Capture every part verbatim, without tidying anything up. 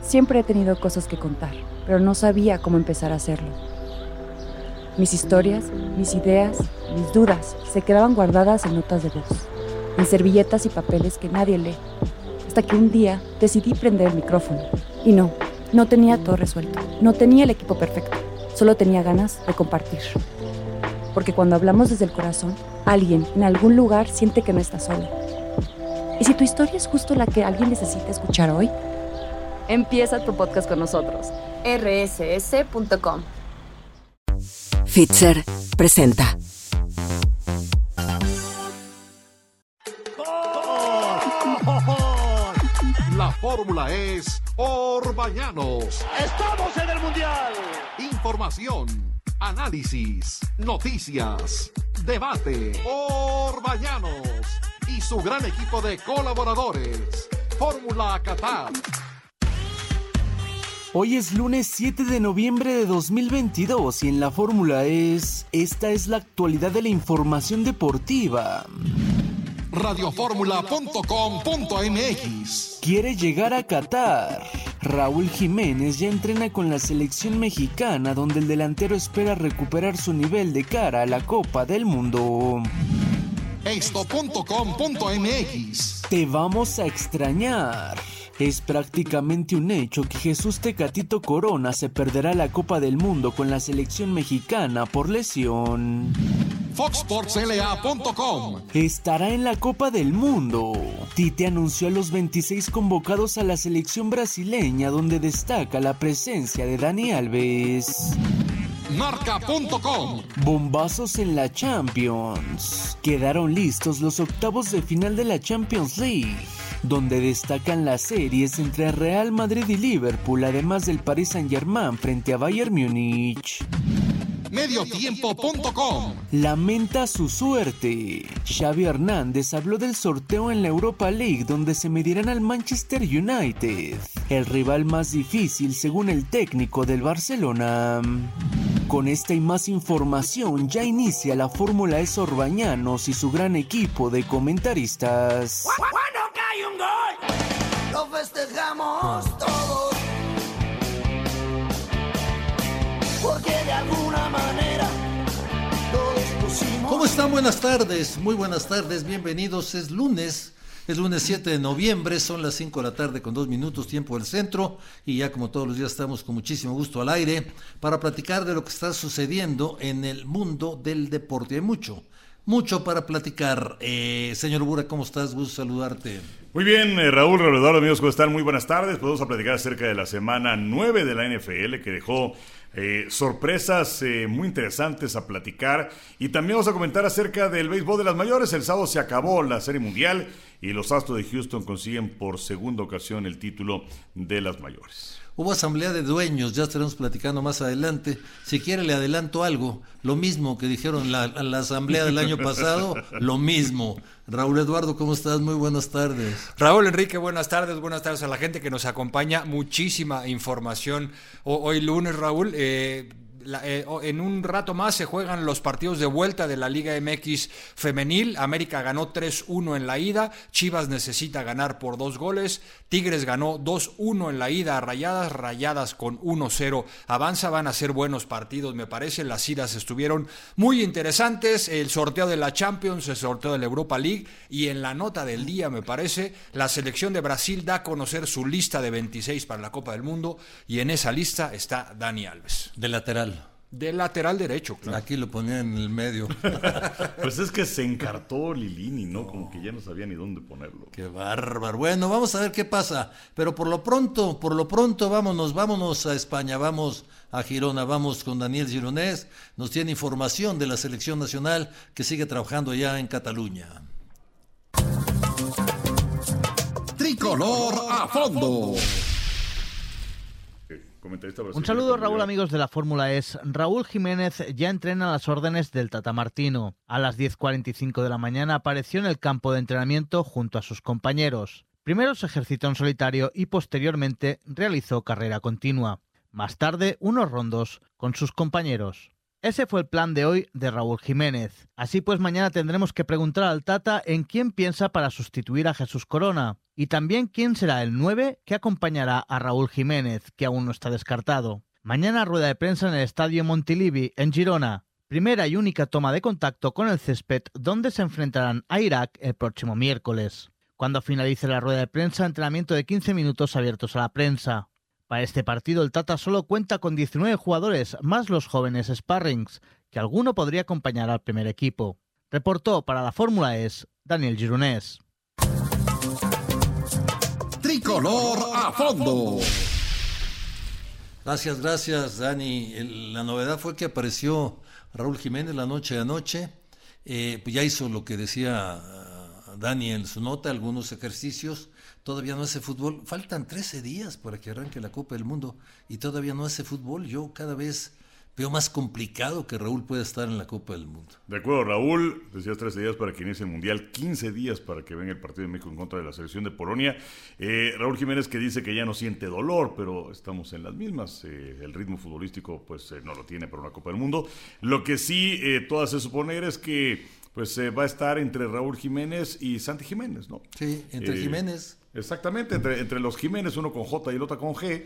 Siempre he tenido cosas que contar, pero no sabía cómo empezar a hacerlo. Mis historias, mis ideas, mis dudas se quedaban guardadas en notas de voz, en servilletas y papeles que nadie lee, hasta que un día decidí prender el micrófono. Y no, no tenía todo resuelto, no tenía el equipo perfecto, solo tenía ganas de compartir. Porque cuando hablamos desde el corazón, alguien en algún lugar siente que no está solo. ¿Y si tu historia es justo la que alguien necesita escuchar hoy? Empieza tu podcast con nosotros. erre ese ese punto com. Fitzer presenta. La fórmula es Orbañanos. ¡Estamos en el Mundial! Información, análisis, noticias, debate. Orbañanos y su gran equipo de colaboradores. Fórmula Qatar. Hoy es lunes siete de noviembre de dos mil veintidós y en la fórmula es... Esta es la actualidad de la información deportiva. Radioformula punto com punto eme equis. Quiere llegar a Qatar. Raúl Jiménez ya entrena con la selección mexicana, donde el delantero espera recuperar su nivel de cara a la Copa del Mundo. Esto punto com punto eme equis. Te vamos a extrañar. Es prácticamente un hecho que Jesús Tecatito Corona se perderá la Copa del Mundo con la selección mexicana por lesión. Fox Sports L A punto com. Estará en la Copa del Mundo. Tite anunció a los veintiséis convocados a la selección brasileña, donde destaca la presencia de Dani Alves. Marca punto com. Bombazos en la Champions. Quedaron listos los octavos de final de la Champions League, donde destacan las series entre Real Madrid y Liverpool, además del Paris Saint-Germain frente a Bayern Múnich. Mediotiempo punto com. Lamenta su suerte. Xavi Hernández habló del sorteo en la Europa League, donde se medirán al Manchester United, el rival más difícil según el técnico del Barcelona. Con esta y más información ya inicia la Fórmula E Orbañanos y su gran equipo de comentaristas. ¡Cuando cae un gol! ¡Lo festejamos todos! Porque de alguna manera todos pusimos... ¿Cómo están? Buenas tardes, muy buenas tardes, bienvenidos. Es lunes, es lunes siete de noviembre, son las cinco de la tarde con dos minutos, tiempo del centro, y ya como todos los días estamos con muchísimo gusto al aire para platicar de lo que está sucediendo en el mundo del deporte. Hay mucho, mucho para platicar. Eh, señor Bura, ¿cómo estás? Gusto saludarte. Muy bien, eh, Raúl, Raúl Eduardo, amigos, ¿cómo están? Muy buenas tardes. Podemos a platicar acerca de la semana nueve de la N F L, que dejó eh, sorpresas eh, muy interesantes a platicar. Y también vamos a comentar acerca del béisbol de las mayores. El sábado se acabó la Serie Mundial y los Astros de Houston consiguen por segunda ocasión el título de las mayores. Hubo asamblea de dueños, ya estaremos platicando más adelante. Si quiere le adelanto algo, lo mismo que dijeron la, la asamblea del año pasado, lo mismo. Raúl Eduardo, ¿cómo estás? Muy buenas tardes. Raúl Enrique, buenas tardes, buenas tardes a la gente que nos acompaña. Muchísima información hoy lunes, Raúl. Eh, La, eh, en un rato más se juegan los partidos de vuelta de la Liga M X femenil. América ganó tres uno en la ida, Chivas necesita ganar por dos goles, Tigres ganó dos uno en la ida a Rayadas, Rayadas con uno cero avanza. Van a ser buenos partidos, me parece. Las idas estuvieron muy interesantes, el sorteo de la Champions, el sorteo de la Europa League, y en la nota del día, me parece, la selección de Brasil da a conocer su lista de veintiséis para la Copa del Mundo, y en esa lista está Dani Alves. De lateral. De lateral derecho, claro. Aquí lo ponían en el medio. Pues es que se encartó Lilini, ¿no? Como que ya no sabía ni dónde ponerlo. Qué bárbaro. Bueno, vamos a ver qué pasa. Pero por lo pronto, por lo pronto, vámonos, vámonos a España, vamos a Girona, vamos con Daniel Gironés. Nos tiene información de la selección nacional que sigue trabajando allá en Cataluña. Tricolor a fondo. Un saludo, Raúl, amigos de la Fórmula E. Raúl Jiménez ya entrena a las órdenes del Tata Martino. A las diez cuarenta y cinco de la mañana apareció en el campo de entrenamiento junto a sus compañeros. Primero se ejercitó en solitario y posteriormente realizó carrera continua. Más tarde, unos rondos con sus compañeros. Ese fue el plan de hoy de Raúl Jiménez. Así pues, mañana tendremos que preguntar al Tata en quién piensa para sustituir a Jesús Corona. Y también quién será el nueve que acompañará a Raúl Jiménez, que aún no está descartado. Mañana rueda de prensa en el Estadio Montilivi, en Girona. Primera y única toma de contacto con el césped, donde se enfrentarán a Irak el próximo miércoles. Cuando finalice la rueda de prensa, entrenamiento de quince minutos abiertos a la prensa. Para este partido el Tata solo cuenta con diecinueve jugadores, más los jóvenes sparrings, que alguno podría acompañar al primer equipo. Reportó para la Fórmula E S, Daniel Gironès. Tricolor a fondo. Gracias, gracias, Dani. El, la novedad fue que apareció Raúl Jiménez la noche de anoche. Eh, pues ya hizo lo que decía uh, Dani en su nota, algunos ejercicios. Todavía no hace fútbol. Faltan trece días para que arranque la Copa del Mundo y todavía no hace fútbol. Yo cada vez veo más complicado que Raúl pueda estar en la Copa del Mundo. De acuerdo, Raúl, decías trece días para que inicie el Mundial, quince días para que venga el partido de México en contra de la selección de Polonia. Eh, Raúl Jiménez que dice que ya no siente dolor, pero estamos en las mismas. Eh, el ritmo futbolístico pues eh, no lo tiene para una Copa del Mundo. Lo que sí eh, todo hace suponer es que pues eh, va a estar entre Raúl Jiménez y Santi Jiménez, ¿no? Sí, entre eh, Jiménez. Exactamente, entre, entre los Jiménez, uno con J y el otro con G,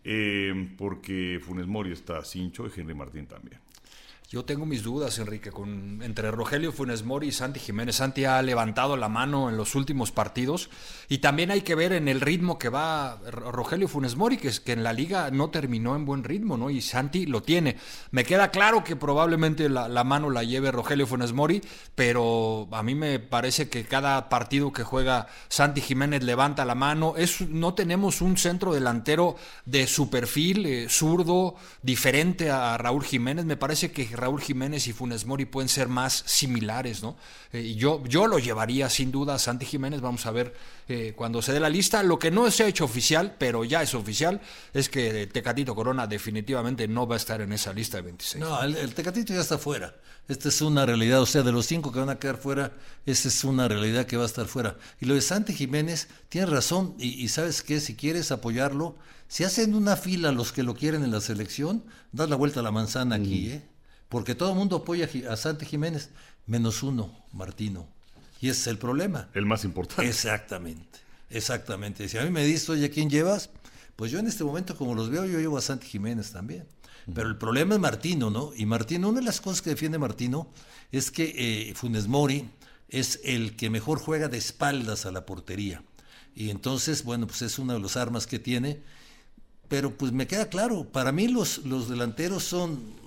eh, porque Funes Mori está cincho y Henry Martín también. Yo tengo mis dudas, Enrique, con entre Rogelio Funes Mori y Santi Jiménez. Santi ha levantado la mano en los últimos partidos y también hay que ver en el ritmo que va Rogelio Funes Mori, que es que en la liga no terminó en buen ritmo, ¿no? Y Santi lo tiene. Me queda claro que probablemente la, la mano la lleve Rogelio Funes Mori, pero a mí me parece que cada partido que juega Santi Jiménez levanta la mano. Es, no tenemos un centro delantero de su perfil, eh, zurdo, diferente a Raúl Jiménez. Me parece que Raúl Jiménez y Funes Mori pueden ser más similares, ¿no? Eh, yo, yo lo llevaría sin duda a Santi Jiménez. Vamos a ver eh, cuando se dé la lista. Lo que no se ha hecho oficial, pero ya es oficial, es que Tecatito Corona definitivamente no va a estar en esa lista de veintiséis. No, el, el Tecatito ya está fuera. Esta es una realidad, o sea, de los cinco que van a quedar fuera, esa es una realidad que va a estar fuera. Y lo de Santi Jiménez, tienes razón, y, y ¿sabes qué? Si quieres apoyarlo, si hacen una fila los que lo quieren en la selección, das la vuelta a la manzana aquí, ¿eh? Porque todo el mundo apoya a Santi Jiménez, menos uno, Martino. Y ese es el problema. El más importante. Exactamente, exactamente. Si a mí me dices, oye, ¿a quién llevas? Pues yo en este momento, como los veo, yo llevo a Santi Jiménez también. Uh-huh. Pero el problema es Martino, ¿no? Y Martino, una de las cosas que defiende Martino es que eh, Funes Mori es el que mejor juega de espaldas a la portería. Y entonces, bueno, pues es una de las armas que tiene. Pero pues me queda claro, para mí los, los delanteros son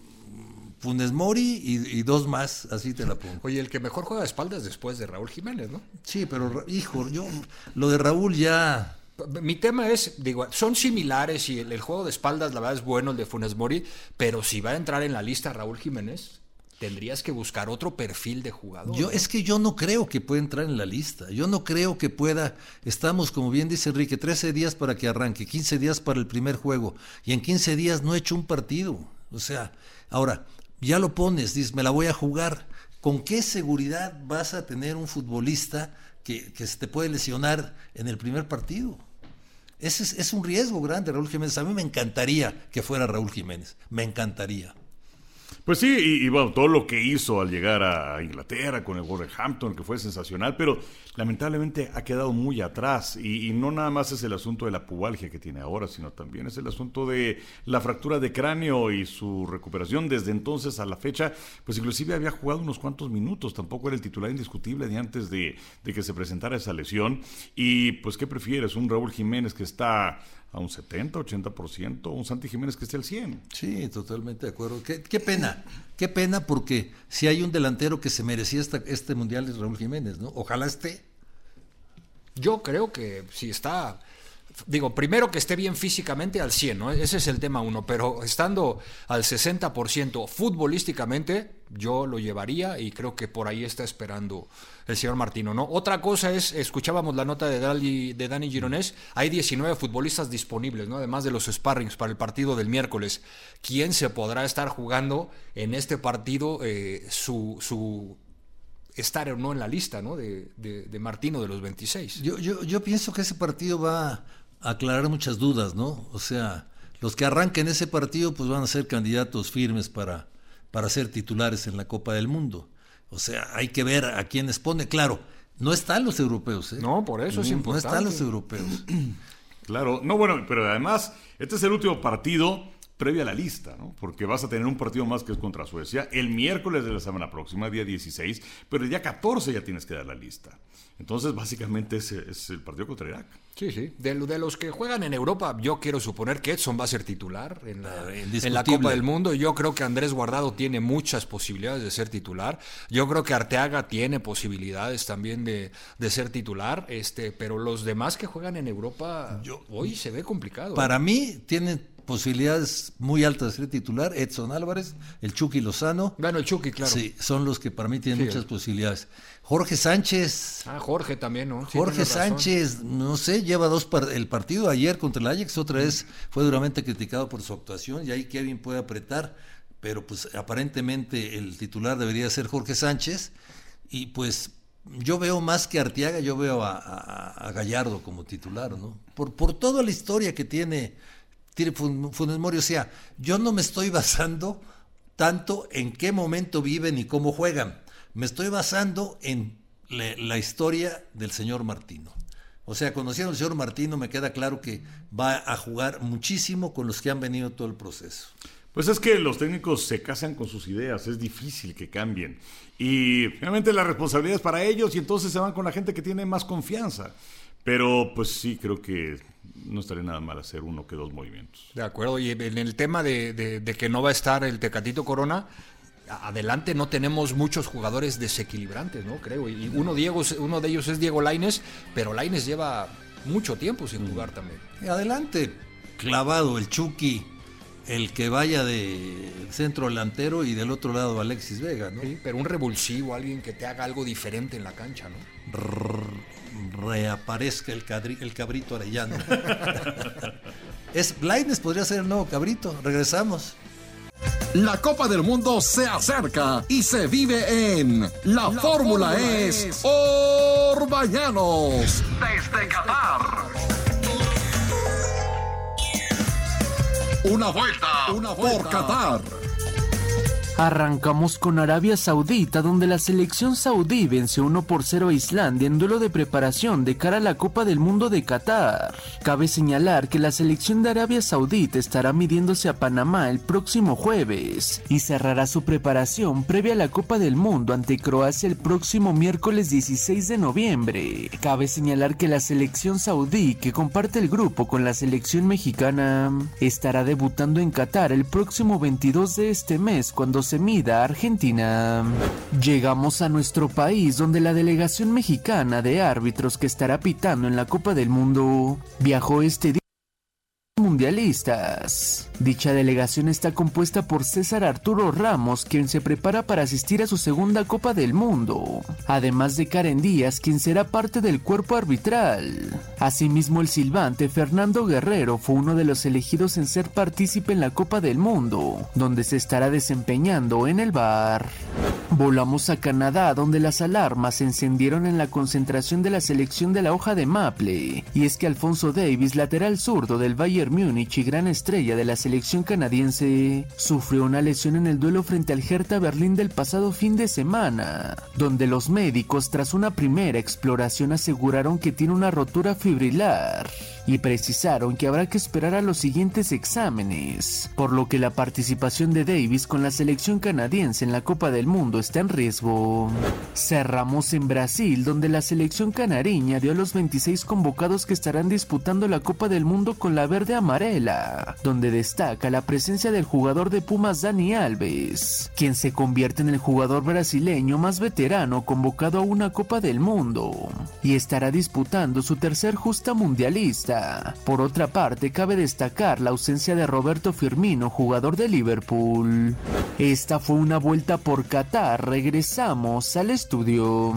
Funes Mori y, y dos más, así te la pongo. Oye, el que mejor juega de espaldas después de Raúl Jiménez, ¿no? Sí, pero hijo, yo lo de Raúl ya... Mi tema es, digo, son similares y el, el juego de espaldas la verdad es bueno, el de Funes Mori, pero si va a entrar en la lista Raúl Jiménez, tendrías que buscar otro perfil de jugador. Yo ¿no? Es que yo no creo que pueda entrar en la lista, yo no creo que pueda, estamos como bien dice Enrique, trece días para que arranque, quince días para el primer juego, y en quince días no he hecho un partido, o sea, ahora... Ya lo pones, dices, me la voy a jugar. ¿Con qué seguridad vas a tener un futbolista que, que se te puede lesionar en el primer partido? Ese es, es un riesgo grande, Raúl Jiménez. A mí me encantaría que fuera Raúl Jiménez, me encantaría. Pues sí, y, y bueno, todo lo que hizo al llegar a Inglaterra con el Wolverhampton, que fue sensacional, pero lamentablemente ha quedado muy atrás, y, y no nada más es el asunto de la pubalgia que tiene ahora, sino también es el asunto de la fractura de cráneo y su recuperación. Desde entonces a la fecha, pues inclusive había jugado unos cuantos minutos, tampoco era el titular indiscutible de antes de, de que se presentara esa lesión. Y pues, ¿qué prefieres? ¿Un Raúl Jiménez que está a un setenta, ochenta por ciento, un Santi Jiménez que esté al cien? Sí, totalmente de acuerdo. Qué, qué pena, qué pena, porque si hay un delantero que se merecía esta, este mundial es Raúl Jiménez, ¿no? Ojalá esté. Yo creo que si está, digo, primero que esté bien físicamente al cien, ¿no? Ese es el tema uno, pero estando al sesenta por ciento futbolísticamente, yo lo llevaría y creo que por ahí está esperando el señor Martino, ¿no? Otra cosa es, escuchábamos la nota de Dani, de Dani Gironès, hay diecinueve futbolistas disponibles, ¿no? Además de los sparrings para el partido del miércoles. ¿Quién se podrá estar jugando en este partido eh, su... su estar o no en la lista, ¿no? de, de, de Martino de los veintiséis. Yo, yo, yo pienso que ese partido va a aclarar muchas dudas, ¿no? O sea, los que arranquen ese partido pues van a ser candidatos firmes para, para ser titulares en la Copa del Mundo. O sea, hay que ver a quiénes pone. Claro, no están los europeos, ¿eh? No, por eso es no, importante. No están los europeos. Claro, no, bueno, pero además, este es el último partido previo a la lista, ¿no? Porque vas a tener un partido más que es contra Suecia el miércoles de la semana próxima, día dieciséis, pero el día catorce ya tienes que dar la lista. Entonces, básicamente, ese es el partido contra Irak. Sí, sí. De, de los que juegan en Europa, yo quiero suponer que Edson va a ser titular en la, en la Copa del Mundo. Yo creo que Andrés Guardado tiene muchas posibilidades de ser titular. Yo creo que Arteaga tiene posibilidades también de, de ser titular. Este, pero los demás que juegan en Europa, yo, hoy se ve complicado. Para ¿eh? mí, tienen posibilidades muy altas de ser titular. Edson Álvarez, el Chucky Lozano. Bueno, el Chucky, claro. Sí, son los que para mí tienen sí, muchas el... posibilidades. Jorge Sánchez. Ah, Jorge también, ¿no? Sí, Jorge Sánchez, no sé, lleva dos par- el partido ayer contra el Ajax, otra vez fue duramente criticado por su actuación y ahí Kevin puede apretar, pero pues aparentemente el titular debería ser Jorge Sánchez y pues yo veo más que Arteaga, yo veo a, a, a Gallardo como titular, ¿no? Por, por toda la historia que tiene, tiene Funes Mori, o sea, yo no me estoy basando tanto en qué momento viven y cómo juegan. Me estoy basando en le, la historia del señor Martino. O sea, conociendo al señor Martino me queda claro que va a jugar muchísimo con los que han venido todo el proceso. Pues es que los técnicos se casan con sus ideas, es difícil que cambien. Y finalmente la responsabilidad es para ellos y entonces se van con la gente que tiene más confianza. Pero pues sí, creo que no estaría nada mal hacer uno que dos movimientos. De acuerdo, y en el tema de, de, de que no va a estar el Tecatito Corona, adelante no tenemos muchos jugadores desequilibrantes, ¿no? Creo. Y uno, Diego, uno de ellos es Diego Lainez, pero Lainez lleva mucho tiempo sin jugar también. Adelante, clavado el Chucky, el que vaya de centro delantero y del otro lado Alexis Vega, ¿no? Sí, pero un revulsivo, alguien que te haga algo diferente en la cancha, ¿no? R- reaparezca el, cadri- el cabrito Arellano. Es Lainez, podría ser el nuevo cabrito. Regresamos. La Copa del Mundo se acerca y se vive en La, La Fórmula, Fórmula es, es Orbañanos desde Qatar. Una vuelta, Una vuelta por Qatar. Arrancamos con Arabia Saudita, donde la selección saudí venció uno por cero a Islandia en duelo de preparación de cara a la Copa del Mundo de Qatar. Cabe señalar que la selección de Arabia Saudita estará midiéndose a Panamá el próximo jueves y cerrará su preparación previa a la Copa del Mundo ante Croacia el próximo miércoles dieciséis de noviembre. Cabe señalar que la selección saudí, que comparte el grupo con la selección mexicana, estará debutando en Qatar el próximo veintidós de este mes cuando se mida a Argentina. Llegamos a nuestro país, donde la delegación mexicana de árbitros que estará pitando en la Copa del Mundo viajó este día mundialistas. Dicha delegación está compuesta por César Arturo Ramos, quien se prepara para asistir a su segunda Copa del Mundo, además de Karen Díaz, quien será parte del cuerpo arbitral. Asimismo, el silbante Fernando Guerrero fue uno de los elegidos en ser partícipe en la Copa del Mundo, donde se estará desempeñando en el V A R. Volamos a Canadá, donde las alarmas se encendieron en la concentración de la selección de la hoja de Maple, y es que Alfonso Davies, lateral zurdo del Bayern Múnich y gran estrella de la selección canadiense, sufrió una lesión en el duelo frente al Hertha Berlín del pasado fin de semana, donde los médicos, tras una primera exploración, aseguraron que tiene una rotura fibrilar y precisaron que habrá que esperar a los siguientes exámenes, por lo que la participación de Davies con la selección canadiense en la Copa del Mundo está en riesgo. Cerramos en Brasil, donde la selección canariña dio a los veintiséis convocados que estarán disputando la Copa del Mundo con la verde amarela, donde destaca la presencia del jugador de Pumas Dani Alves, quien se convierte en el jugador brasileño más veterano convocado a una Copa del Mundo y estará disputando su tercer justa mundialista. Por otra parte, cabe destacar la ausencia de Roberto Firmino, jugador de Liverpool. Esta fue una vuelta por Qatar. Regresamos al estudio.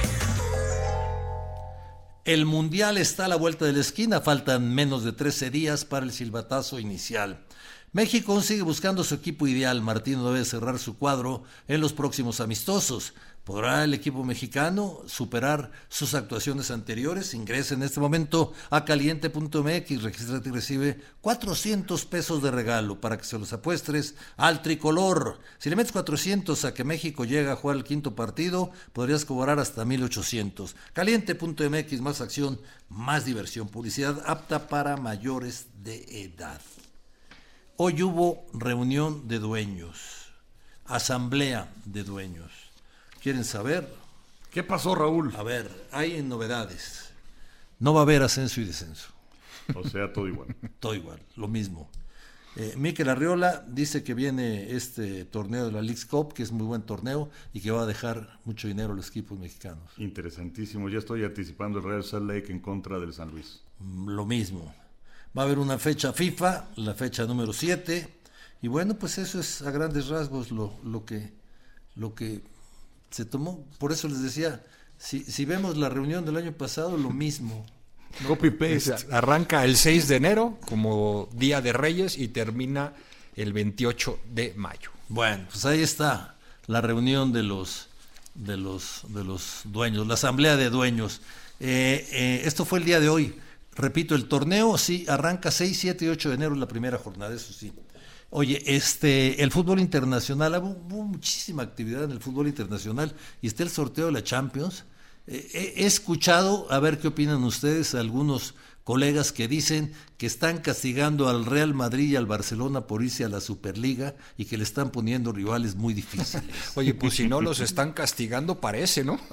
El Mundial está a la vuelta de la esquina, faltan menos de trece días para el silbatazo inicial. México sigue buscando su equipo ideal. Martino debe cerrar su cuadro en los próximos amistosos. ¿Podrá el equipo mexicano superar sus actuaciones anteriores? Ingresa en este momento a caliente punto m x, regístrate y recibe cuatrocientos pesos de regalo para que se los apuestes al tricolor. Si le metes cuatrocientos a que México llega a jugar el quinto partido, podrías cobrar hasta mil ochocientos. caliente punto m x, más acción, más diversión. Publicidad apta para mayores de edad. Hoy hubo reunión de dueños, asamblea de dueños. ¿Quieren saber? ¿Qué pasó, Raúl? A ver, hay novedades. No va a haber ascenso y descenso. O sea, todo igual. Todo igual, lo mismo. Eh, Mikel Arriola dice que viene este torneo de la Leagues Cup, que es muy buen torneo y que va a dejar mucho dinero a los equipos mexicanos. Interesantísimo. Ya estoy anticipando el Real Salt Lake en contra del San Luis. Mm, lo mismo. Va a haber una fecha FIFA, la fecha número siete. Y bueno, pues eso es a grandes rasgos lo, lo que... Lo que se tomó. Por eso les decía, si, si vemos la reunión del año pasado, lo mismo. Copy paste. Arranca el seis de enero como Día de Reyes y termina el veintiocho de mayo. Bueno, pues ahí está la reunión de los de los de los dueños, la asamblea de dueños. Eh, eh, esto fue el día de hoy. Repito, el torneo sí arranca seis, siete y ocho de enero, la primera jornada, eso sí. Oye, este, el fútbol internacional, hubo, hubo muchísima actividad en el fútbol internacional y está el sorteo de la Champions. Eh, he, he escuchado, a ver qué opinan ustedes, algunos colegas que dicen que están castigando al Real Madrid y al Barcelona por irse a la Superliga y que le están poniendo rivales muy difíciles. Oye, pues si no los están castigando, parece, ¿no?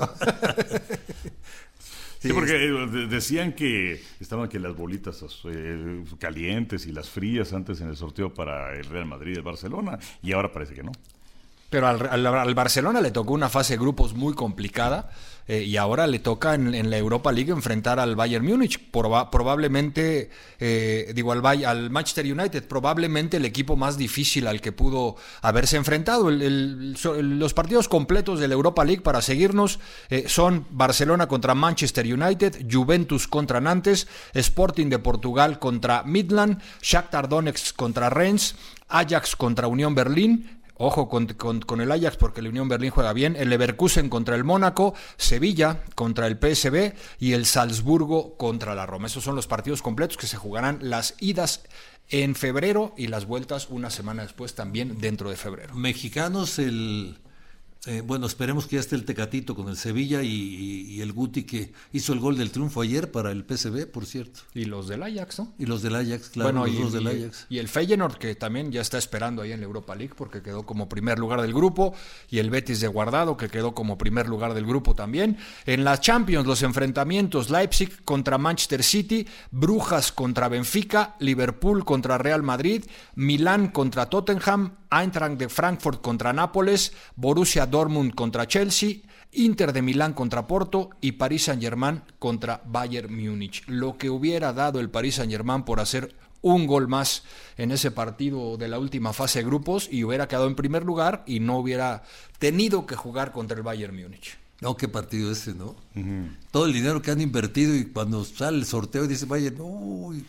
Sí, porque decían que estaban que las bolitas eh, calientes y las frías antes en el sorteo para el Real Madrid y el Barcelona, y ahora parece que no. Pero al, al, al Barcelona le tocó una fase de grupos muy complicada eh, y ahora le toca en, en la Europa League enfrentar al Bayern Múnich, Proba, probablemente, eh, digo, al, al Manchester United, probablemente el equipo más difícil al que pudo haberse enfrentado. El, el, el, los partidos completos de la Europa League para seguirnos eh, son Barcelona contra Manchester United, Juventus contra Nantes, Sporting de Portugal contra Midland, Shakhtar Donetsk contra Rennes, Ajax contra Unión Berlín. Ojo con, con, con el Ajax porque el Unión Berlín juega bien, el Leverkusen contra el Mónaco, Sevilla contra el P S V y el Salzburgo contra la Roma. Esos son los partidos completos que se jugarán las idas en febrero y las vueltas una semana después también dentro de febrero. Mexicanos, el... Eh, bueno, esperemos que ya esté el Tecatito con el Sevilla y, y, y el Guti que hizo el gol del triunfo ayer para el P S V, por cierto. Y los del Ajax, ¿no? Y los del Ajax, claro, bueno, los y, dos del y, Ajax. Y el Feyenoord, que también ya está esperando ahí en la Europa League porque quedó como primer lugar del grupo, y el Betis de Guardado, que quedó como primer lugar del grupo también. En la Champions, los enfrentamientos: Leipzig contra Manchester City, Brujas contra Benfica, Liverpool contra Real Madrid, Milán contra Tottenham, Eintracht de Frankfurt contra Nápoles, Borussia Dortmund contra Chelsea, Inter de Milán contra Porto y Paris Saint-Germain contra Bayern Múnich. Lo que hubiera dado el Paris Saint-Germain por hacer un gol más en ese partido de la última fase de grupos y hubiera quedado en primer lugar y no hubiera tenido que jugar contra el Bayern Múnich. No, qué partido ese, ¿no? Uh-huh. Todo el dinero que han invertido y cuando sale el sorteo dice Bayern, uy,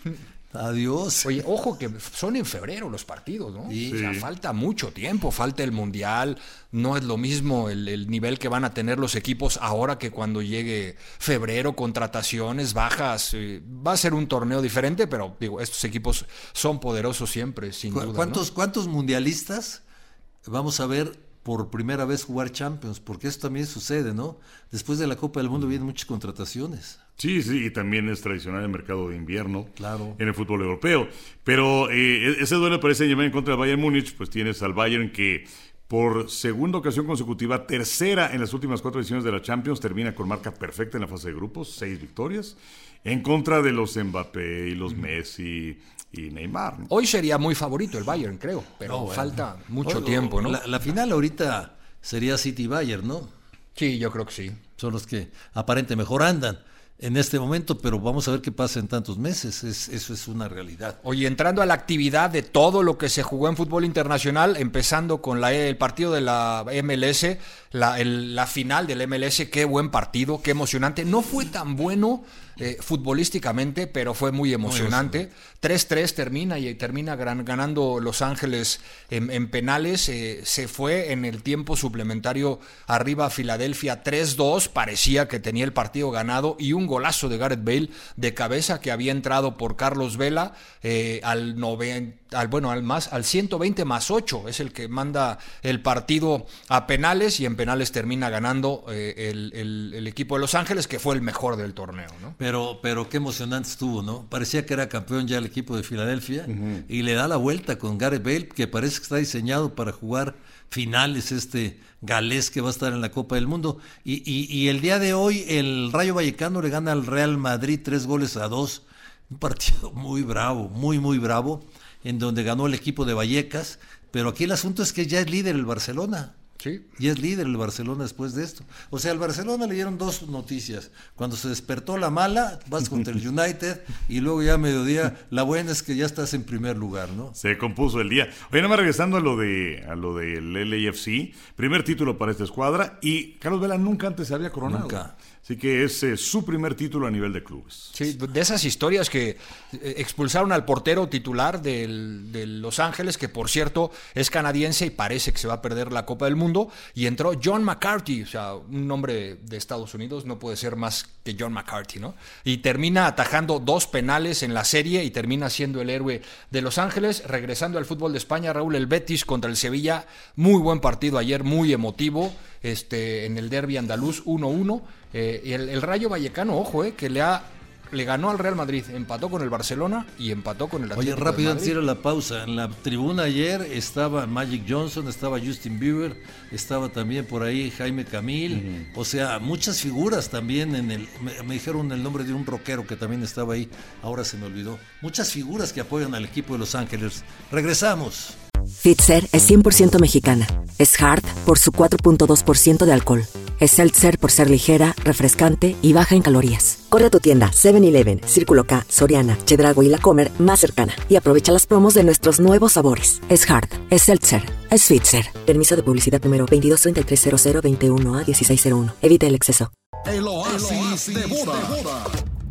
adiós. Oye, ojo que son en febrero los partidos, ¿no? Sí. O sea, falta mucho tiempo, falta el Mundial, no es lo mismo el, el nivel que van a tener los equipos ahora que cuando llegue febrero, contrataciones, bajas, eh, va a ser un torneo diferente, pero digo, estos equipos son poderosos siempre, sin duda. ¿Cuántos, ¿no? ¿Cuántos mundialistas vamos a ver por primera vez jugar Champions? Porque eso también sucede, ¿no? Después de la Copa del Mundo vienen muchas contrataciones. Sí, sí, y también es tradicional el mercado de invierno, claro, en el fútbol europeo. Pero eh, ese duelo parece llevar en contra del Bayern Múnich, pues tienes al Bayern que por segunda ocasión consecutiva, tercera en las últimas cuatro ediciones de la Champions, termina con marca perfecta en la fase de grupos, seis victorias, en contra de los Mbappé y los Messi y Neymar. Hoy sería muy favorito el Bayern, creo, pero no, bueno, falta mucho Hoy, tiempo, ¿no? La, la final ahorita sería City-Bayern, ¿no? Sí, yo creo que sí. Son los que aparentemente mejor andan en este momento, pero vamos a ver qué pasa en tantos meses, es, eso es una realidad. Oye, entrando a la actividad de todo lo que se jugó en fútbol internacional, empezando con la, el partido de la M L S, la, el, la final del M L S, qué buen partido, qué emocionante, no fue tan bueno eh, futbolísticamente, pero fue muy emocionante. tres tres termina y termina gran, ganando Los Ángeles en, en penales. Eh, se fue en el tiempo suplementario arriba a Filadelfia tres dos. Parecía que tenía el partido ganado y un golazo de Gareth Bale de cabeza que había entrado por Carlos Vela eh, al noventa, al, bueno, al, más, al ciento veinte más ocho. Es el que manda el partido a penales y en penales termina ganando eh, el, el, el equipo de Los Ángeles, que fue el mejor del torneo, ¿no? Pero, pero qué emocionante estuvo, ¿no? Parecía que era campeón ya el equipo de Filadelfia, uh-huh. y le da la vuelta con Gareth Bale, que parece que está diseñado para jugar finales, este galés que va a estar en la Copa del Mundo. Y, y, y el día de hoy el Rayo Vallecano le gana al Real Madrid tres goles a dos. Un partido muy bravo, muy, muy bravo, en donde ganó el equipo de Vallecas. Pero aquí el asunto es que ya es líder el Barcelona. Sí. Y es líder el Barcelona después de esto. O sea, al Barcelona le dieron dos noticias. Cuando se despertó la mala, vas contra el United, y luego ya a mediodía, la buena es que ya estás en primer lugar, ¿no? Se compuso el día. Oye, nada más regresando a lo de a lo del L A F C, primer título para esta escuadra, y Carlos Vela nunca antes se había coronado. Nunca. Así que es eh, su primer título a nivel de clubes. Sí, de esas historias que eh, expulsaron al portero titular del, de Los Ángeles, que por cierto es canadiense y parece que se va a perder la Copa del Mundo, y entró John McCarthy, o sea, un nombre de Estados Unidos, no puede ser más que John McCarthy, ¿no? Y termina atajando dos penales en la serie y termina siendo el héroe de Los Ángeles. Regresando al fútbol de España, Raúl, el Betis contra el Sevilla, muy buen partido ayer, muy emotivo, este, en el derbi andaluz, uno uno. Eh, y el, el Rayo Vallecano, ojo, eh, que le ha le ganó al Real Madrid, empató con el Barcelona y empató con el Atlético. Oye, rápido, de antes de ir a la pausa, en la tribuna ayer estaba Magic Johnson, estaba Justin Bieber, estaba también por ahí Jaime Camil, uh-huh. O sea, muchas figuras también en el, me, me dijeron el nombre de un rockero que también estaba ahí, ahora se me olvidó. Muchas figuras que apoyan al equipo de Los Ángeles. Regresamos. Fitzer es cien por ciento mexicana. Es Hard por su cuatro punto dos por ciento de alcohol. Es Seltzer por ser ligera, refrescante y baja en calorías. Corre a tu tienda seven eleven, Círculo K, Soriana, Chedraui y La Comer más cercana y aprovecha las promos de nuestros nuevos sabores. Es Hard, es Seltzer, es Fitzer. Permiso de publicidad número veintidós treinta y tres cero cero veintiuno a dieciséis cero uno. Evita el exceso. El oasis, el oasis de Bora.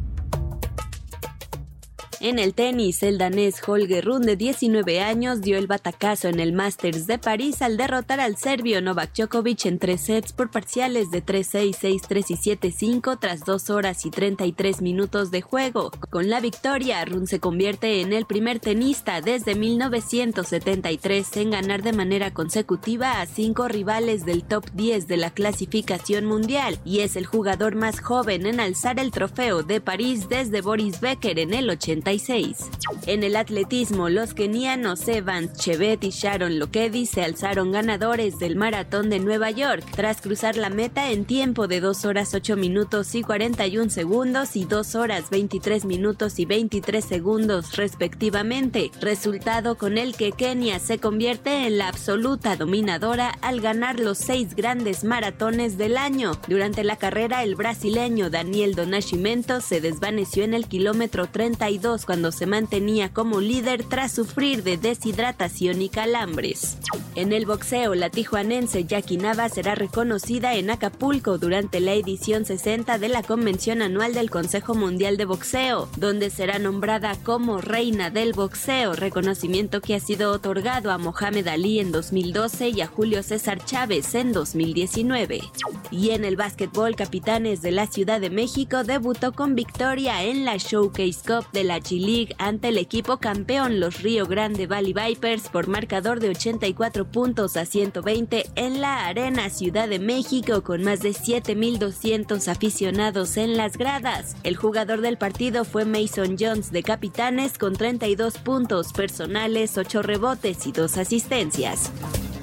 En el tenis, el danés Holger Rune, de diecinueve años, dio el batacazo en el Masters de París al derrotar al serbio Novak Djokovic en tres sets por parciales de tres seis, seis tres y siete cinco tras dos horas y treinta y tres minutos de juego. Con la victoria, Rune se convierte en el primer tenista desde mil novecientos setenta y tres en ganar de manera consecutiva a cinco rivales del top diez de la clasificación mundial y es el jugador más joven en alzar el trofeo de París desde Boris Becker en el ochenta y seis. En el atletismo, los kenianos Evans Chebet y Sharon Lokedi se alzaron ganadores del maratón de Nueva York tras cruzar la meta en tiempo de dos horas ocho minutos y cuarenta y un segundos y dos horas veintitrés minutos y veintitrés segundos respectivamente, resultado con el que Kenia se convierte en la absoluta dominadora al ganar los seis grandes maratones del año. Durante la carrera, el brasileño Daniel do Nascimento se desvaneció en el kilómetro treinta y dos cuando se mantenía como líder tras sufrir de deshidratación y calambres. En el boxeo, la tijuanense Jackie Nava será reconocida en Acapulco durante la edición sesenta de la convención anual del Consejo Mundial de Boxeo, donde será nombrada como Reina del Boxeo, reconocimiento que ha sido otorgado a Mohamed Ali en dos mil doce y a Julio César Chávez en dos mil diecinueve. Y en el básquetbol, Capitanes de la Ciudad de México debutó con victoria en la Showcase Cup de la G-League ante el equipo campeón, los Río Grande Valley Vipers, por marcador de ochenta y cuatro puntos a ciento veinte en la Arena Ciudad de México, con más de siete mil doscientos aficionados en las gradas. El jugador del partido fue Mason Jones de Capitanes con treinta y dos puntos personales, ocho rebotes y dos asistencias.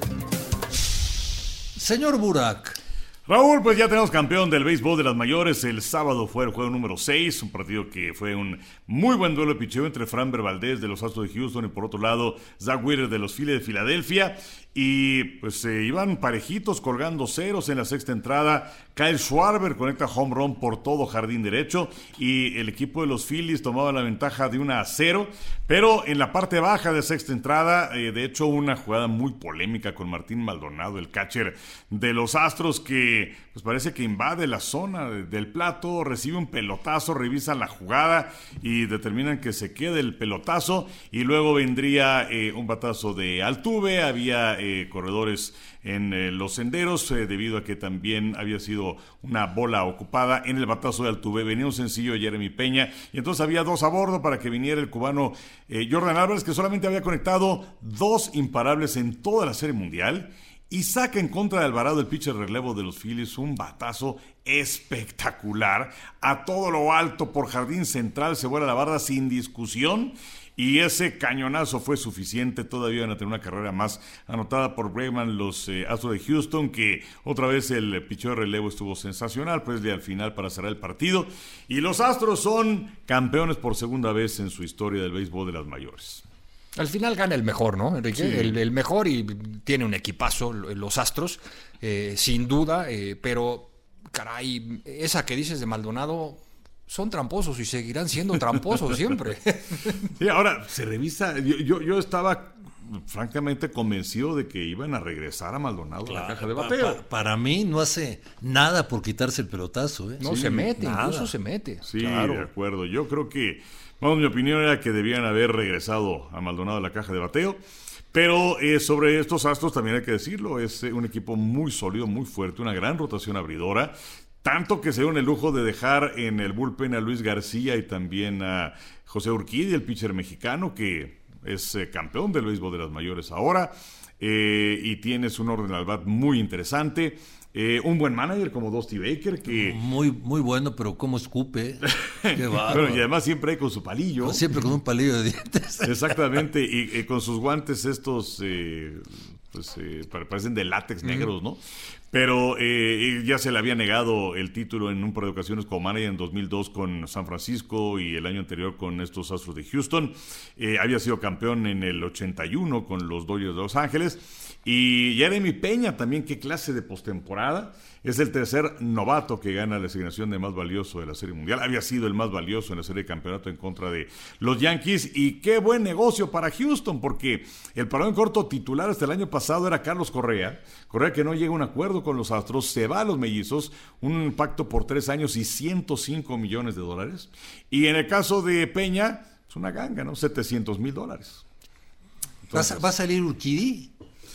Señor Burak. Raúl, pues ya tenemos campeón del béisbol de las mayores. El sábado fue el juego número seis, un partido que fue un muy buen duelo de picheo entre Framber Valdez de los Astros de Houston y por otro lado Zach Wheeler de los Phillies de Filadelfia. Y pues se eh, iban parejitos, colgando ceros en la sexta entrada. Kyle Schwarber conecta home run por todo jardín derecho y el equipo de los Phillies tomaba la ventaja de una a cero. Pero en la parte baja de sexta entrada, eh, de hecho una jugada muy polémica con Martín Maldonado, el catcher de los Astros, que que pues parece que invade la zona del plato, recibe un pelotazo, revisan la jugada y determinan que se quede el pelotazo, y luego vendría eh, un batazo de Altuve. Había eh, corredores en eh, los senderos, eh, debido a que también había sido una bola ocupada en el batazo de Altuve. Venía un sencillo de Jeremy Peña, y entonces había dos a bordo para que viniera el cubano eh, Jordan Álvarez, que solamente había conectado dos imparables en toda la Serie Mundial, y saca en contra de Alvarado, el pitcher relevo de los Phillies, un batazo espectacular a todo lo alto por jardín central, se vuela la barda sin discusión. Y ese cañonazo fue suficiente. Todavía van a tener una carrera más anotada por Bregman, los eh, Astros de Houston, que otra vez el picheo de relevo estuvo sensacional, pues de al final para cerrar el partido. Y los Astros son campeones por segunda vez en su historia del béisbol de las mayores. Al final gana el mejor, ¿no, Enrique? Sí. El, el mejor, y tiene un equipazo, los Astros, eh, sin duda, eh, pero, caray, esa que dices de Maldonado, son tramposos y seguirán siendo tramposos siempre. Sí, ahora, se revisa, yo, yo, yo estaba francamente convencido de que iban a regresar a Maldonado claro, a la caja de bateo. Pa, pa, para mí no hace nada por quitarse el pelotazo. ¿eh? No, sí, se mete, nada. Incluso se mete. Sí, claro. De acuerdo. Yo creo que, vamos, mi opinión era que debían haber regresado a Maldonado a la caja de bateo. Pero eh, sobre estos Astros también hay que decirlo, es eh, un equipo muy sólido, muy fuerte, una gran rotación abridora. Tanto que se dieron el lujo de dejar en el bullpen a Luis García y también a José Urquidi, el pitcher mexicano, que es eh, campeón del béisbol de las mayores ahora, eh, y tienes un orden al bat muy interesante. Eh, un buen manager como Dusty Baker, que... Muy, muy bueno, pero cómo escupe. Qué bárbaro. Bueno, y además siempre hay con su palillo. Pues siempre con un palillo de dientes. Exactamente, y eh, con sus guantes estos, eh, pues eh, parecen de látex negros, ¿no? Pero eh, ya se le había negado el título en un par de ocasiones como manager en dos mil dos con San Francisco y el año anterior con estos Astros de Houston. Eh, había sido campeón en el ochenta y uno con los Dodgers de Los Ángeles. Y Jeremy Peña también, qué clase de postemporada. Es el tercer novato que gana la asignación de más valioso de la Serie Mundial. Había sido el más valioso en la serie de campeonato en contra de los Yankees. Y qué buen negocio para Houston, porque el parón corto titular hasta el año pasado era Carlos Correa. Correa, que no llega a un acuerdo con los Astros, se va a los Mellizos, un pacto por tres años y ciento cinco millones de dólares. Y en el caso de Peña, es una ganga, ¿no? setecientos mil dólares. Entonces, ¿Va, ¿Va a salir Urquidi?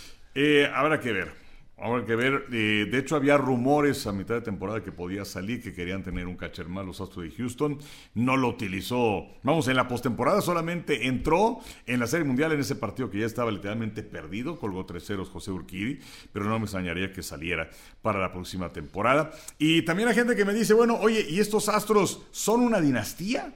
Eh, habrá que ver. Habrá que ver. Eh, de hecho, había rumores a mitad de temporada que podía salir, que querían tener un catcher más los Astros de Houston. No lo utilizó. Vamos, en la postemporada solamente entró en la Serie Mundial en ese partido que ya estaba literalmente perdido. Colgó tres ceros José Urquidi, pero no me extrañaría que saliera para la próxima temporada. Y también hay gente que me dice, bueno, oye, ¿y estos Astros son una dinastía?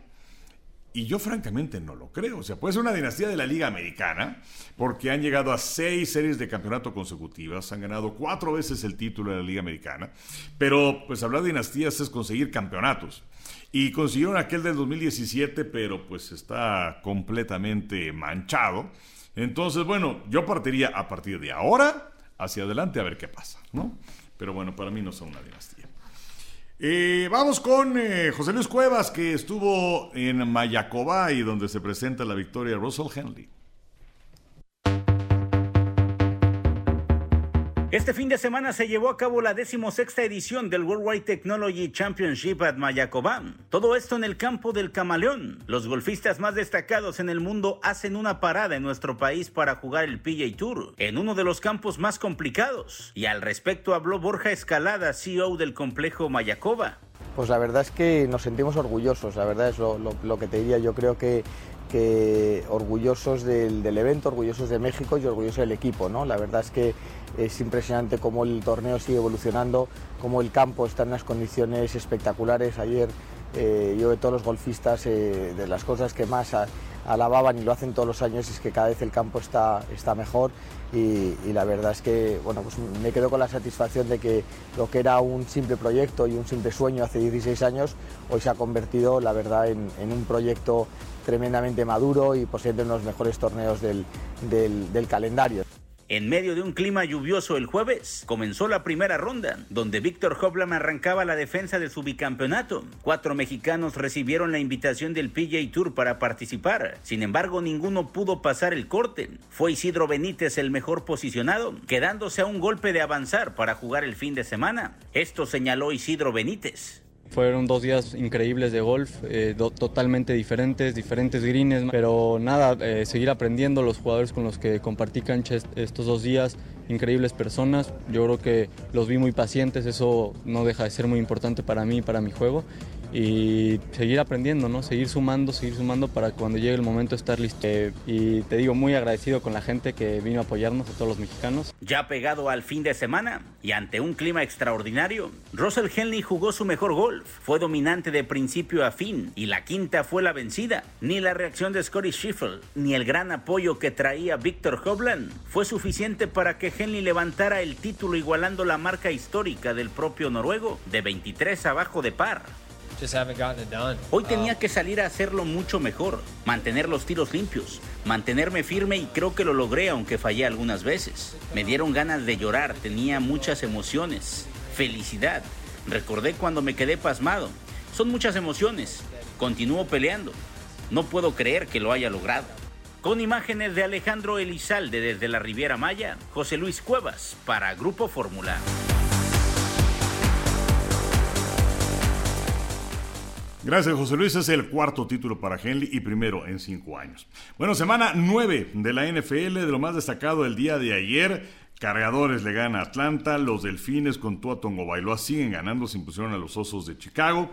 Y yo francamente no lo creo. O sea, puede ser una dinastía de la Liga Americana, porque han llegado a seis series de campeonato consecutivas, han ganado cuatro veces el título de la Liga Americana, pero pues hablar de dinastías es conseguir campeonatos. Y consiguieron aquel del dos mil diecisiete, pero pues está completamente manchado. Entonces, bueno, yo partiría a partir de ahora hacia adelante a ver qué pasa, ¿no? Pero bueno, para mí no son una dinastía. Eh, vamos con eh, José Luis Cuevas, que estuvo en Mayacobay, donde se presenta la victoria de Russell Henley. Este fin de semana se llevó a cabo la decimosexta edición del Worldwide Technology Championship at Mayacobán. Todo esto en el campo del Camaleón. Los golfistas más destacados en el mundo hacen una parada en nuestro país para jugar el P G A Tour, en uno de los campos más complicados. Y al respecto habló Borja Escalada, C E O del complejo Mayacoba. Pues la verdad es que nos sentimos orgullosos, la verdad es lo, lo, lo que te diría. Yo creo que, que orgullosos del, del evento, orgullosos de México y orgullosos del equipo, ¿no? La verdad es que es impresionante cómo el torneo sigue evolucionando, cómo el campo está en unas condiciones espectaculares. Ayer eh, yo de todos los golfistas, eh, de las cosas que más a, alababan y lo hacen todos los años es que cada vez el campo está, está mejor y, y la verdad es que bueno, pues me quedo con la satisfacción de que lo que era un simple proyecto y un simple sueño hace dieciséis años, hoy se ha convertido, la verdad, en, en un proyecto tremendamente maduro y posiblemente uno de los mejores torneos del, del, del calendario. En medio de un clima lluvioso el jueves, comenzó la primera ronda, donde Viktor Hovland arrancaba la defensa de su bicampeonato. Cuatro mexicanos recibieron la invitación del P G A Tour para participar. Sin embargo, ninguno pudo pasar el corte. Fue Isidro Benítez el mejor posicionado, quedándose a un golpe de avanzar para jugar el fin de semana. Esto señaló Isidro Benítez. Fueron dos días increíbles de golf, eh, do, totalmente diferentes, diferentes greens, pero nada, eh, seguir aprendiendo, los jugadores con los que compartí cancha est- estos dos días, increíbles personas, yo creo que los vi muy pacientes, eso no deja de ser muy importante para mí, para mi juego, y seguir aprendiendo, ¿no? Seguir sumando, seguir sumando para cuando llegue el momento estar listo. Eh, y te digo, muy agradecido con la gente que vino a apoyarnos, a todos los mexicanos. Ya pegado al fin de semana y ante un clima extraordinario, Russell Henley jugó su mejor golf. Fue dominante de principio a fin y la quinta fue la vencida. Ni la reacción de Scottie Scheffler ni el gran apoyo que traía Viktor Hovland fue suficiente para que Henley levantara el título, igualando la marca histórica del propio noruego de veintitrés abajo de par. Hoy tenía que salir a hacerlo mucho mejor, mantener los tiros limpios, mantenerme firme, y creo que lo logré, aunque fallé algunas veces. Me dieron ganas de llorar, tenía muchas emociones, felicidad. Recordé cuando me quedé pasmado. Son muchas emociones. Continúo peleando. No puedo creer que lo haya logrado. Con imágenes de Alejandro Elizalde desde la Riviera Maya, José Luis Cuevas para Grupo Fórmula. Gracias, José Luis. Es el cuarto título para Henley y primero en cinco años. Bueno, semana nueve de la N F L, de lo más destacado del día de ayer. Cargadores le gana a Atlanta, los Delfines con Tua Tagovailoa siguen ganando, se impusieron a los Osos de Chicago.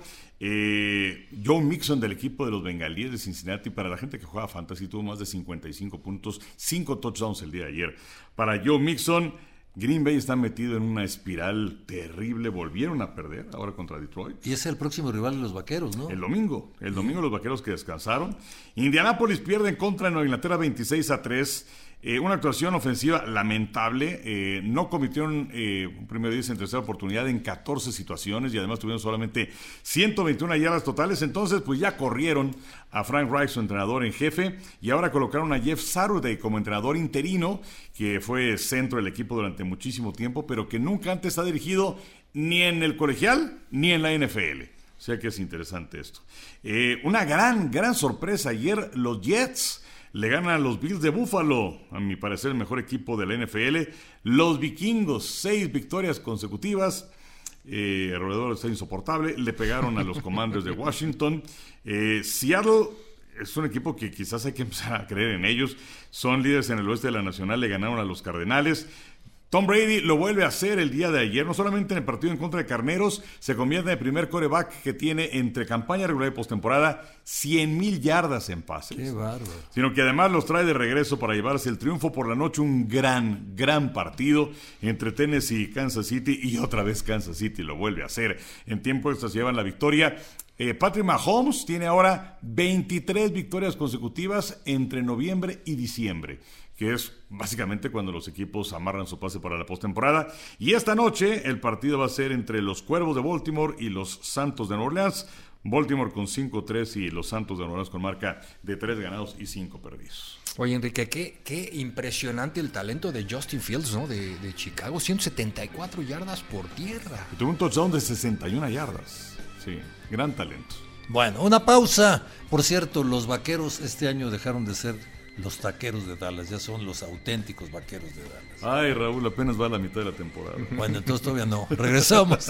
Eh, Joe Mixon del equipo de los Bengalíes de Cincinnati, para la gente que juega fantasy, tuvo más de cincuenta y cinco puntos, cinco touchdowns el día de ayer. Para Joe Mixon, Green Bay está metido en una espiral terrible, volvieron a perder ahora contra Detroit. Y es el próximo rival de los Vaqueros, ¿no? El domingo, el domingo los Vaqueros que descansaron. Indianápolis pierde en contra de Nueva Inglaterra veintiséis a tres. Eh, una actuación ofensiva lamentable, eh, no cometieron eh, un primer diez en tercera oportunidad en catorce situaciones y además tuvieron solamente ciento veintiuna yardas totales. Entonces pues ya corrieron a Frank Reich, su entrenador en jefe, y ahora colocaron a Jeff Saturday como entrenador interino, que fue centro del equipo durante muchísimo tiempo, pero que nunca antes ha dirigido ni en el colegial ni en la N F L. O sea que es interesante esto. Eh, una gran, gran sorpresa ayer, los Jets le ganan a los Bills de Buffalo, a mi parecer el mejor equipo de la N F L. Los Vikingos, seis victorias consecutivas. Eh, el roedor está insoportable. Le pegaron a los Commanders de Washington. Eh, Seattle es un equipo que quizás hay que empezar a creer en ellos. Son líderes en el oeste de la Nacional, le ganaron a los Cardenales. Tom Brady lo vuelve a hacer el día de ayer, no solamente en el partido en contra de Carneros, se convierte en el primer quarterback que tiene entre campaña regular y postemporada cien mil yardas en pases. ¡Qué bárbaro! Sino que además los trae de regreso para llevarse el triunfo por la noche, un gran, gran partido entre Tennessee y Kansas City, y otra vez Kansas City lo vuelve a hacer. En tiempo extra se llevan la victoria. Eh, Patrick Mahomes tiene ahora veintitrés victorias consecutivas entre noviembre y diciembre, que es básicamente cuando los equipos amarran su pase para la postemporada. Y esta noche el partido va a ser entre los Cuervos de Baltimore y los Santos de Nueva Orleans. Baltimore con cinco tres y los Santos de Nueva Orleans con marca de tres ganados y cinco perdidos. Oye, Enrique, qué, qué impresionante el talento de Justin Fields, ¿no? De, de Chicago, ciento setenta y cuatro yardas por tierra. Y tuvo un touchdown de sesenta y una yardas. Sí, gran talento. Bueno, una pausa. Por cierto, los Vaqueros este año dejaron de ser los Taqueros de Dallas, ya son los auténticos Vaqueros de Dallas. Ay, Raúl, apenas va a la mitad de la temporada. Bueno, entonces todavía no. Regresamos.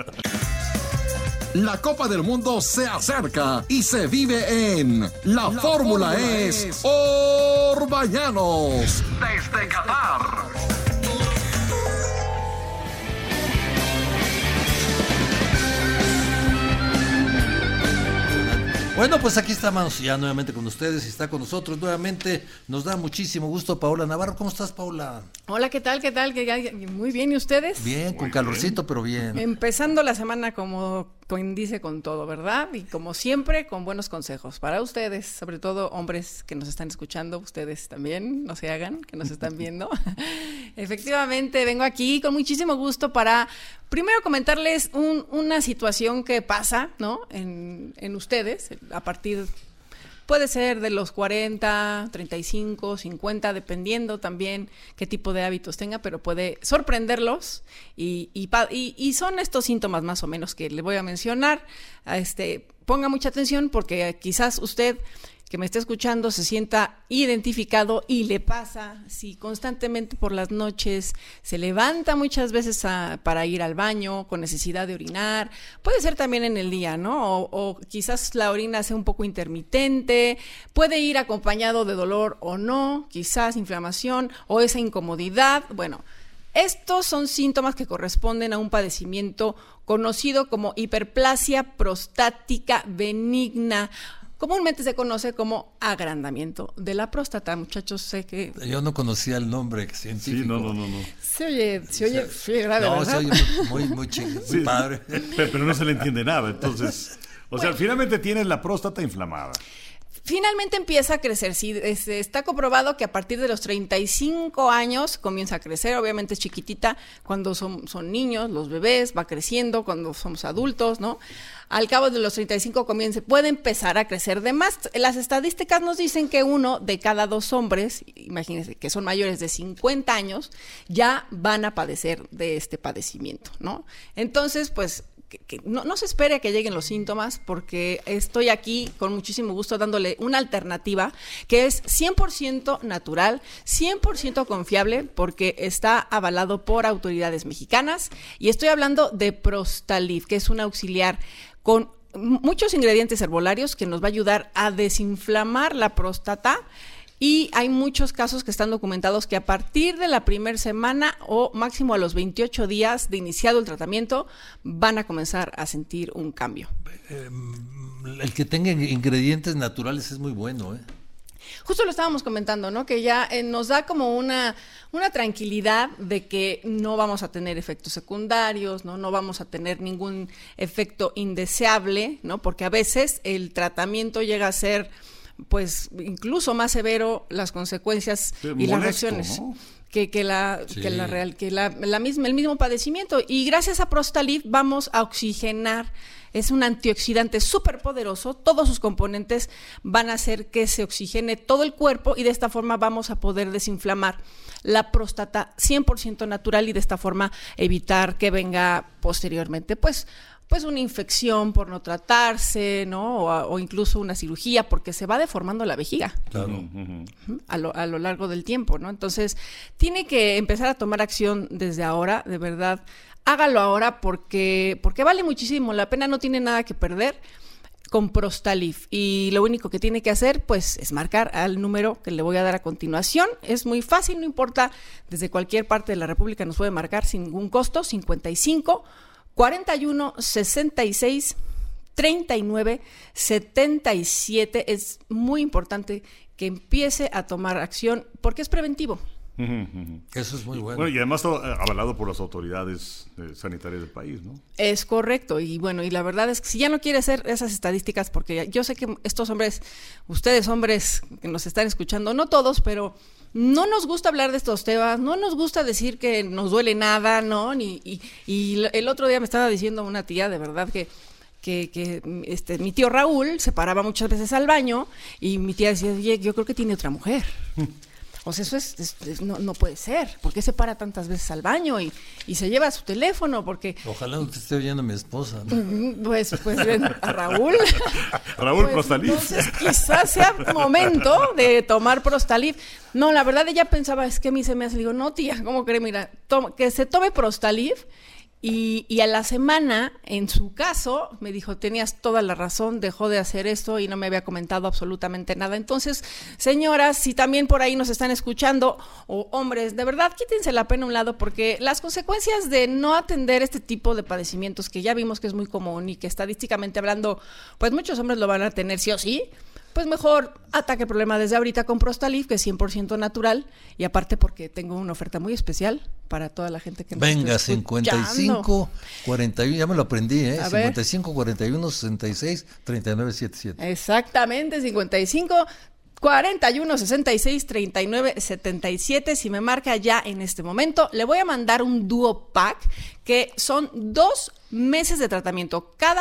La Copa del Mundo se acerca y se vive en La, la Fórmula es Orbañanos desde Qatar. Bueno, pues aquí estamos ya nuevamente con ustedes y está con nosotros nuevamente. Nos da muchísimo gusto Paola Navarro. ¿Cómo estás, Paola? Hola, ¿qué tal? ¿Qué tal? Muy bien, ¿y ustedes? Bien, con calorcito, pero bien. Empezando la semana como dice con todo, ¿verdad? Y como siempre, con buenos consejos para ustedes, sobre todo hombres que nos están escuchando, ustedes también, no se hagan, que nos están viendo. Efectivamente, vengo aquí con muchísimo gusto para, primero, comentarles un, una situación que pasa, ¿no? En, en ustedes, a partir Puede ser de los cuarenta, treinta y cinco, cincuenta, dependiendo también qué tipo de hábitos tenga, pero puede sorprenderlos y, y, y, y son estos síntomas más o menos que le voy a mencionar. Este, ponga mucha atención porque quizás usted que me esté escuchando se sienta identificado y le pasa si constantemente por las noches se levanta muchas veces a, para ir al baño con necesidad de orinar. Puede ser también en el día, ¿no? O, o quizás la orina sea un poco intermitente, puede ir acompañado de dolor o no, quizás inflamación o esa incomodidad. Bueno, estos son síntomas que corresponden a un padecimiento conocido como hiperplasia prostática benigna. Comúnmente se conoce como agrandamiento de la próstata, muchachos, sé que... Yo no conocía el nombre científico. Sí, no, no, no. no. Se oye, se oye, se oye grave, no, ¿verdad? se oye muy, muy chido, muy Sí, padre. Pero, pero no se le entiende nada, entonces... O sea, Bueno. finalmente tienes la próstata inflamada. Finalmente empieza a crecer, sí, es, está comprobado que a partir de los treinta y cinco años comienza a crecer, obviamente es chiquitita cuando son, son niños, los bebés, va creciendo cuando somos adultos, ¿no? Al cabo de los treinta y cinco comienza, puede empezar a crecer de más. Las estadísticas nos dicen que uno de cada dos hombres, imagínense que son mayores de cincuenta años, ya van a padecer de este padecimiento, ¿no? Entonces, pues... Que, que no, no se espere a que lleguen los síntomas porque estoy aquí con muchísimo gusto dándole una alternativa que es cien por ciento natural, cien por ciento confiable porque está avalado por autoridades mexicanas y estoy hablando de Prostalif, que es un auxiliar con muchos ingredientes herbolarios que nos va a ayudar a desinflamar la próstata. Y hay muchos casos que están documentados que a partir de la primera semana o máximo a los veintiocho días de iniciado el tratamiento van a comenzar a sentir un cambio. Eh, el que tenga ingredientes naturales es muy bueno, ¿eh? Justo lo estábamos comentando, ¿no? Que ya eh, nos da como una, una tranquilidad de que no vamos a tener efectos secundarios, ¿no? No vamos a tener ningún efecto indeseable, ¿no? Porque a veces el tratamiento llega a ser... pues incluso más severo las consecuencias sí, y molesto, las reacciones ¿no? que, que la Sí. que la real que la, la misma el mismo padecimiento y gracias a Prostalif vamos a oxigenar. Es un antioxidante súper poderoso, todos sus componentes van a hacer que se oxigene todo el cuerpo y de esta forma vamos a poder desinflamar la próstata cien por ciento natural y de esta forma evitar que venga posteriormente pues pues una infección por no tratarse, ¿no? O, o incluso una cirugía, porque se va deformando la vejiga. Claro. Uh-huh. a, lo, a lo largo del tiempo, ¿no? Entonces, tiene que empezar a tomar acción desde ahora, de verdad. Hágalo ahora porque, porque vale muchísimo la pena, no tiene nada que perder con Prostalif. Y lo único que tiene que hacer, pues, es marcar al número que le voy a dar a continuación. Es muy fácil, no importa, desde cualquier parte de la República nos puede marcar sin ningún costo, cincuenta y cinco, cuarenta y uno, sesenta y seis, treinta y nueve, setenta y siete. Es muy importante que empiece a tomar acción porque es preventivo. Eso es muy bueno. Bueno, y además está avalado por las autoridades eh, sanitarias del país, ¿no? Es correcto, y bueno, y la verdad es que si ya no quiere hacer esas estadísticas, porque yo sé que estos hombres, ustedes hombres que nos están escuchando, no todos, pero no nos gusta hablar de estos temas, no nos gusta decir que nos duele nada, ¿no? Ni, y, y el otro día me estaba diciendo una tía, de verdad, que que, que este, mi tío Raúl se paraba muchas veces al baño y mi tía decía, oye, yo creo que tiene otra mujer. O sea, eso es, es, es no, no puede ser. ¿Por qué se para tantas veces al baño y, y se lleva su teléfono? Porque ojalá no te esté oyendo mi esposa, ¿no? Pues, pues a Raúl. Raúl pues, Prostalif. Entonces quizás sea momento de tomar Prostalif. No, la verdad ella pensaba, es que a mí se me hace, le digo, no tía, ¿cómo cree? Mira, toma, que se tome Prostalif. Y, y a la semana, en su caso, me dijo, tenías toda la razón, dejó de hacer esto y no me había comentado absolutamente nada. Entonces, señoras, si también por ahí nos están escuchando, o hombres, de verdad, quítense la pena a un lado, porque las consecuencias de no atender este tipo de padecimientos, que ya vimos que es muy común y que estadísticamente hablando, pues muchos hombres lo van a tener sí o sí, pues mejor ataque el problema desde ahorita con Prostalif, que es cien por ciento natural, y aparte porque tengo una oferta muy especial para toda la gente que nos Venga, está cincuenta y cinco, cuarenta y uno, ya me lo aprendí, ¿eh? A cincuenta y cinco, cuarenta y uno, sesenta y seis, treinta y nueve, setenta y siete. Exactamente, cincuenta y cinco, cuarenta y uno, sesenta y seis, treinta y nueve, setenta y siete. Si me marca ya en este momento, le voy a mandar un Duo Pack, que son dos meses de tratamiento. Cada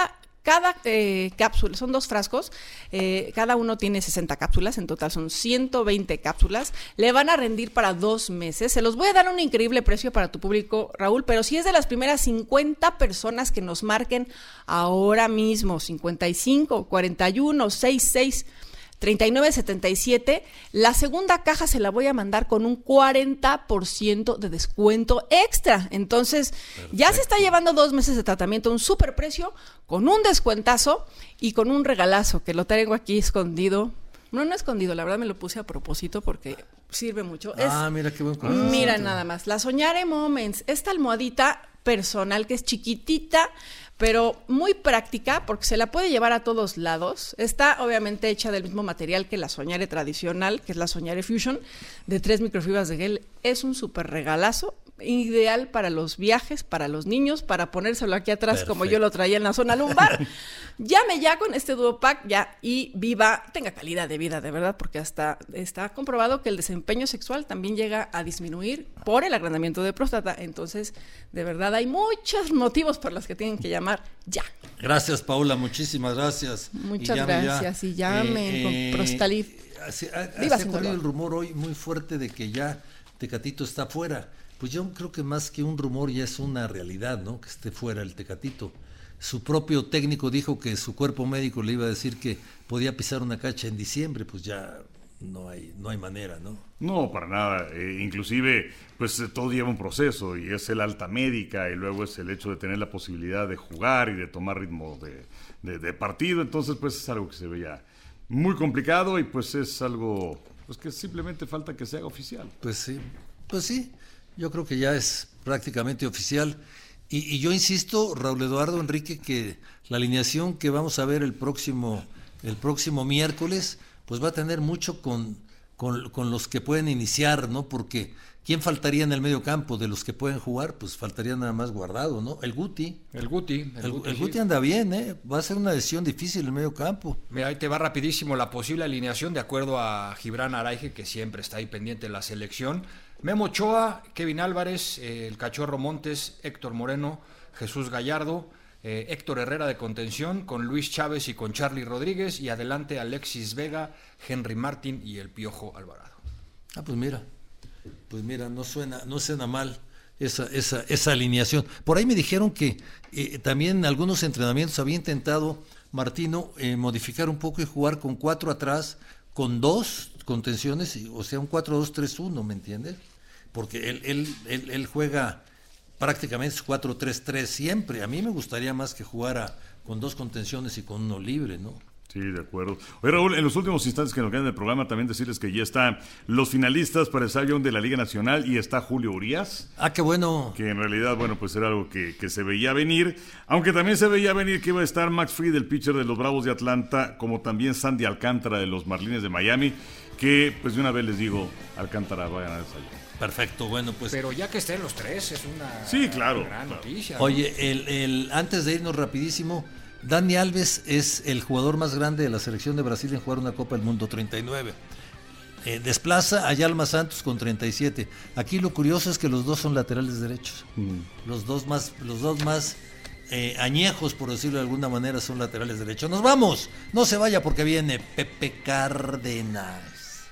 Cada eh, cápsula, son dos frascos, eh, cada uno tiene sesenta cápsulas, en total son ciento veinte cápsulas, le van a rendir para dos meses. Se los voy a dar a un increíble precio para tu público, Raúl, pero si es de las primeras cincuenta personas que nos marquen ahora mismo, cincuenta y cinco, cuarenta y uno, sesenta y seis, treinta y nueve, setenta y siete, la segunda caja se la voy a mandar con un cuarenta por ciento de descuento extra. Entonces, perfecto. Ya se está llevando dos meses de tratamiento a un súper precio, con un descuentazo y con un regalazo, que lo tengo aquí escondido. No, no escondido, la verdad me lo puse a propósito porque sirve mucho. Ah, es, mira qué buen concepto. Mira nada más, la Soñare Moments, esta almohadita personal que es chiquitita, pero muy práctica porque se la puede llevar a todos lados. Está obviamente hecha del mismo material que la Soñare tradicional, que es la Soñare Fusion, de tres microfibras de gel. Es un súper regalazo, ideal para los viajes, para los niños, para ponérselo aquí atrás. Perfecto. Como yo lo traía en la zona lumbar. Llame ya con este Duo Pack ya y viva, tenga calidad de vida de verdad, porque hasta está comprobado que el desempeño sexual también llega a disminuir por el agrandamiento de próstata. Entonces, de verdad hay muchos motivos por los que tienen que llamar ya. Gracias, Paula, muchísimas gracias. Muchas y gracias ya. Y llamen eh, con eh, Prostalif. Se ha corrido el rumor hoy muy fuerte de que ya Tecatito está fuera. Pues yo creo que más que un rumor ya es una realidad, ¿no? Que esté fuera el Tecatito. Su propio técnico dijo que su cuerpo médico le iba a decir que podía pisar una cancha en diciembre, pues ya no hay no hay manera, ¿no? No, para nada. Eh, inclusive, pues todo lleva un proceso y es el alta médica y luego es el hecho de tener la posibilidad de jugar y de tomar ritmo de, de, de partido. Entonces, pues es algo que se veía muy complicado y pues es algo pues que simplemente falta que se haga oficial. Pues sí, pues sí. Yo creo que ya es prácticamente oficial. Y, y yo insisto, Raúl Eduardo Enrique, que la alineación que vamos a ver el próximo, el próximo miércoles, pues va a tener mucho con, con, con los que pueden iniciar, ¿no? Porque ¿quién faltaría en el medio campo de los que pueden jugar? Pues faltaría nada más Guardado, ¿no? El Guti. El Guti. El, el Guti, el Guti sí. Anda bien, ¿eh? Va a ser una decisión difícil en el medio campo. Mira, ahí te va rapidísimo la posible alineación de acuerdo a Gibran Araige, que siempre está ahí pendiente de la selección. Memo Ochoa, Kevin Álvarez, eh, el Cachorro Montes, Héctor Moreno, Jesús Gallardo, eh, Héctor Herrera de contención, con Luis Chávez y con Charly Rodríguez, y adelante Alexis Vega, Henry Martín y el Piojo Alvarado. Ah, pues mira, pues mira, no suena, no suena mal esa, esa, esa alineación. Por ahí me dijeron que eh, también en algunos entrenamientos había intentado Martino eh, modificar un poco y jugar con cuatro atrás, con dos contenciones, o sea, un cuatro dos tres uno, ¿me entiendes? Porque él, él, él, él juega prácticamente cuatro tres tres siempre. A mí me gustaría más que jugara con dos contenciones y con uno libre, ¿no? Sí, de acuerdo. Oye, Raúl, en los últimos instantes que nos quedan del programa, también decirles que ya están los finalistas para el Cy Young de la Liga Nacional y está Julio Urias. Ah, qué bueno. Que en realidad, bueno, pues era algo que, que se veía venir, aunque también se veía venir que iba a estar Max Fried, el pitcher de los Bravos de Atlanta, como también Sandy Alcántara de los Marlins de Miami, que pues de una vez les digo, Alcántara va a ganar el Cy Young. Perfecto, bueno, pues. Pero ya que estén los tres, es una sí, claro, gran claro. noticia. Oye, el, el, antes de irnos rapidísimo, Dani Alves es el jugador más grande de la selección de Brasil en jugar una Copa del Mundo, treinta y nueve. Eh, desplaza a Yalma Santos con treinta y siete. Aquí lo curioso es que los dos son laterales derechos. Mm. Los dos más, los dos más eh, añejos, por decirlo de alguna manera, son laterales derechos. Nos vamos, no se vaya porque viene Pepe Cárdenas.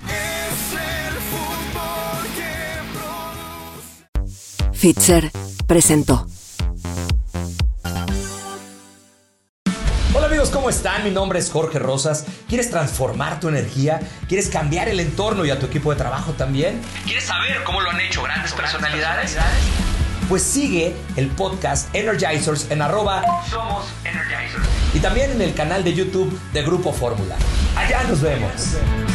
Es el fútbol que produce. Fitzer presentó. Hola amigos, ¿cómo están? Mi nombre es Jorge Rosas. ¿Quieres transformar tu energía? ¿Quieres cambiar el entorno y a tu equipo de trabajo también? ¿Quieres saber cómo lo han hecho grandes personalidades? Pues sigue el podcast Energizers en arroba Somos Energizers. Y también en el canal de YouTube de Grupo Fórmula. Allá nos vemos.